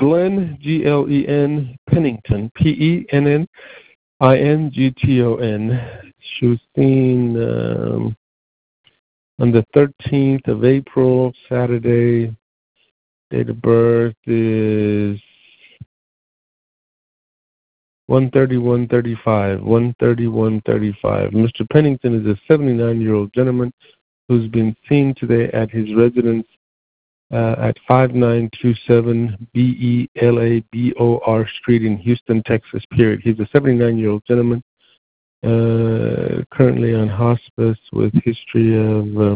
Glenn, Glen Pennington, Pennington. She was seen on the 13th of April, Saturday. Date of birth is 131:35. Mr. Pennington is a 79-year-old gentleman who's been seen today at his residence at 5927 Belabor Street in Houston, Texas, period. He's a 79-year-old gentleman currently on hospice with history of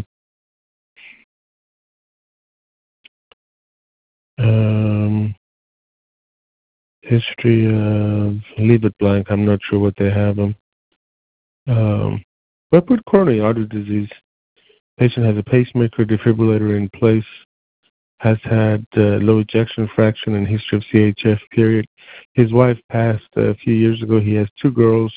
leave it blank. I'm not sure what they have him. But with coronary artery disease, patient has a pacemaker defibrillator in place, has had low ejection fraction and history of CHF, period. His wife passed a few years ago. He has 2 girls.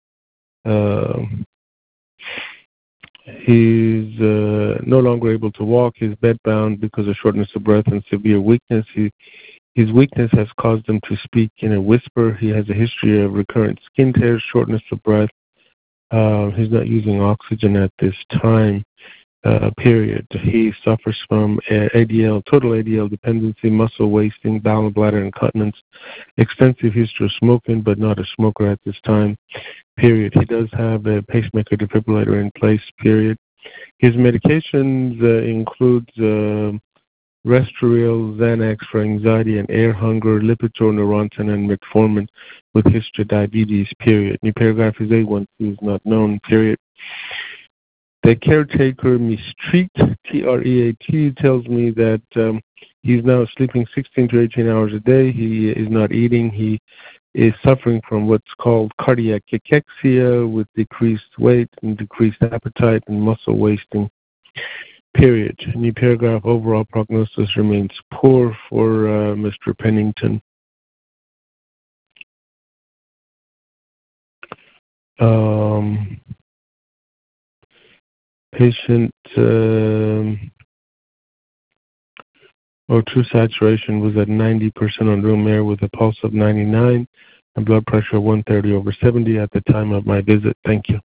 He's no longer able to walk. He's bedbound because of shortness of breath and severe weakness. His weakness has caused him to speak in a whisper. He has a history of recurrent skin tears, shortness of breath. He's not using oxygen at this time, period. He suffers from total ADL dependency, muscle wasting, bowel and bladder incontinence, extensive history of smoking, but not a smoker at this time, period. He does have a pacemaker defibrillator in place, period. His medications includes Restoril, Xanax for anxiety and air hunger, Lipitor, Neurontin, and metformin with history of diabetes, period. New paragraph is A1C is not known, period. The caretaker, mistreat, Treat, tells me that he's now sleeping 16 to 18 hours a day. He is not eating. He is suffering from what's called cardiac cachexia with decreased weight and decreased appetite and muscle wasting, period. New paragraph, overall prognosis remains poor for Mr. Pennington. Patient O2 saturation was at 90% on room air with a pulse of 99 and blood pressure 130/70 at the time of my visit. Thank you.